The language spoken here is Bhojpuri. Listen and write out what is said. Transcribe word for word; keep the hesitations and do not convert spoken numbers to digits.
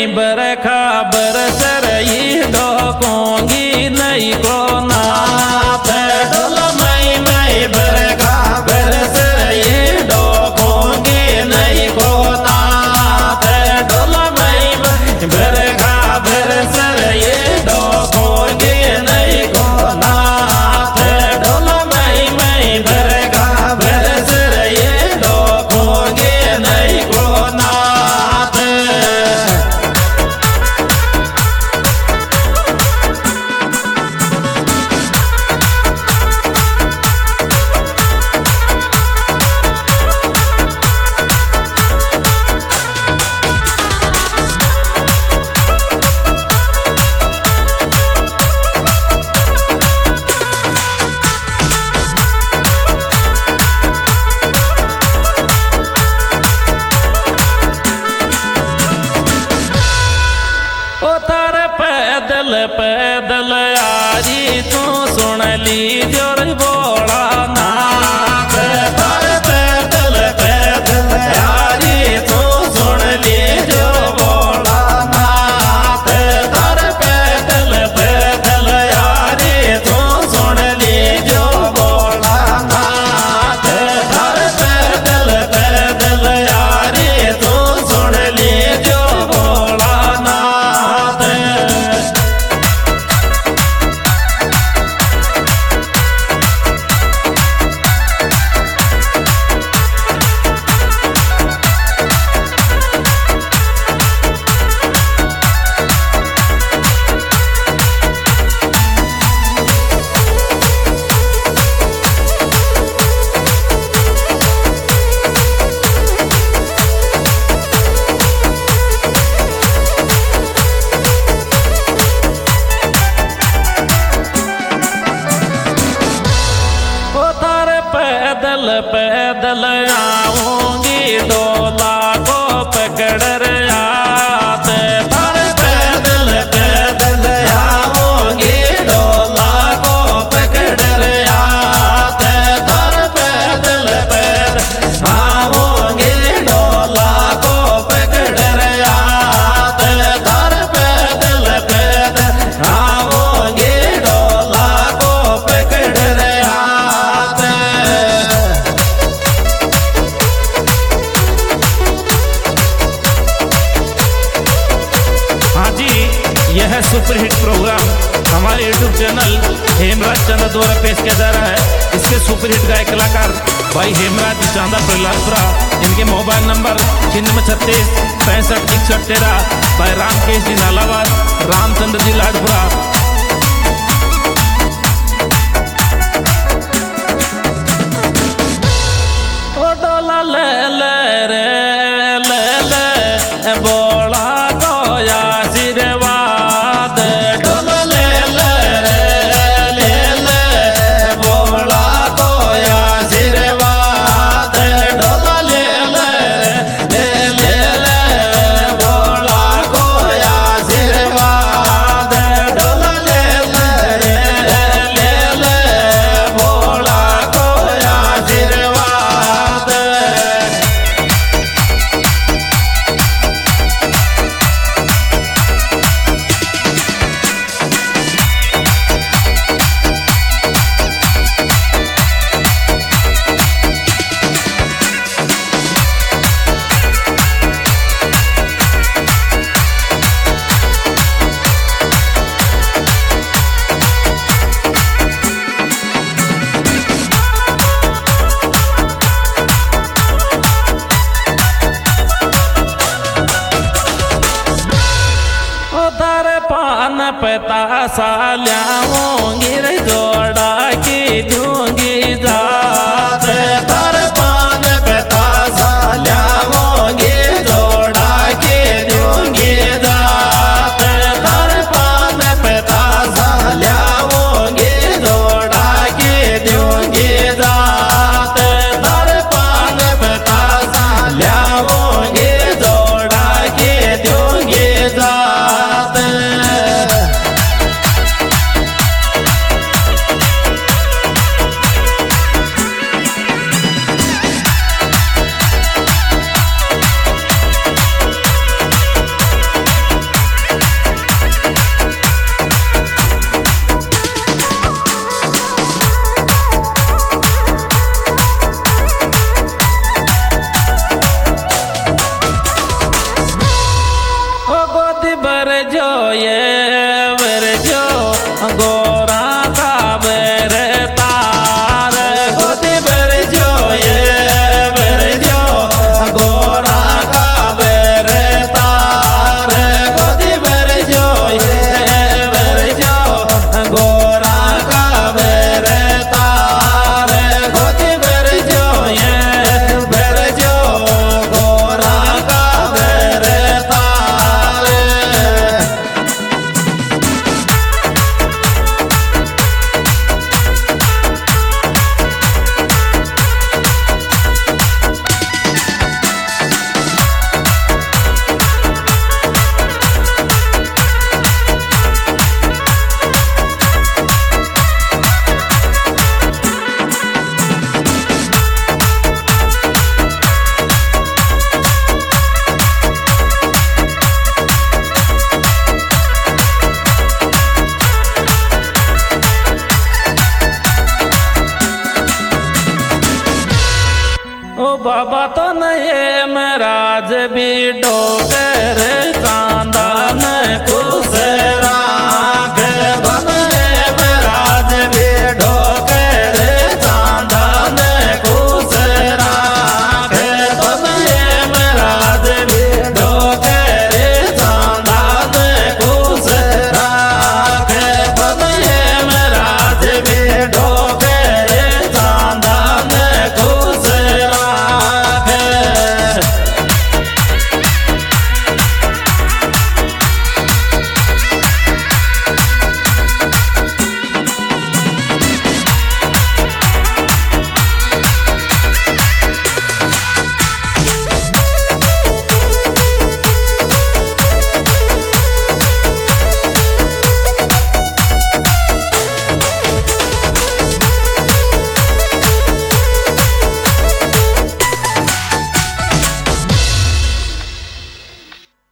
मई बरखा बरस रही ढोकूंगी नहीं को नाथ। डोल मई मई बरखा बरस रही ढोकूंगी नहीं को नाथ। डोल मई मई बरखा बरस रही ढोकूंगी नहीं को नाथ। डोल मई मई बरखा बरस रही ढोकूंगी नहीं को नाथ। उतर पैदल पैदल आरी तू सुन ली जोर बोला नाथ। उतर पैदल पैदल आरी तू सुन ली जो बोला नाथ। उतर पैदल पैदल आरी तू सुन ली जो बोला नाथ। उतर पैदल पैदल आरी तू सुन ली जो बोला नाथ। उतर पैदल पैदल आऊंगी डोला को पकड़ रात। पर पैदल पैदल आऊंगी डोला को पकड़ रात। पर पैदल पैदल आऊंगी डोला को पकड़ रात। पर पैदल पैदल आऊंगी डोला को पकड़ रात। हाँ जी, यह सुपर हिट प्रोग्राम हमारे यूट्यूब चैनल हेमराज चंदा द्वारा पेश किया जा रहा है। इसके सुपर हिट गायक कलाकार भाई हेमराज चांदा प्रहलादपुरा, इनके मोबाइल नंबर छिन्नवे छत्तीस पैंसठ इकसठ तेरह। भाई रामकेश जी नालावास, रामचंद्र जी लाडपुरा। ओ डोला ले ले रे ले ले बोला को आशीर्वाद। डोला ले ले रे ले ले बोला को आशीर्वाद। डोला ले ले ले ले ले बोला को आशीर्वाद। डोला ले ले ले ले बोला को आशीर्वाद। उधर पान पता साल्याऊंगी रे जोड़ा की दूंगी जात। उधर पान पता साल्याऊंगी जोड़ा की दूंगी जात। उधर पान पता साल्याऊंगी जोड़ा की दूंगी जात। उधर पान पता साल्याऊंगी जोड़ा की दूंगी जात। बाबा तो नहीं महाराज भी डोकर का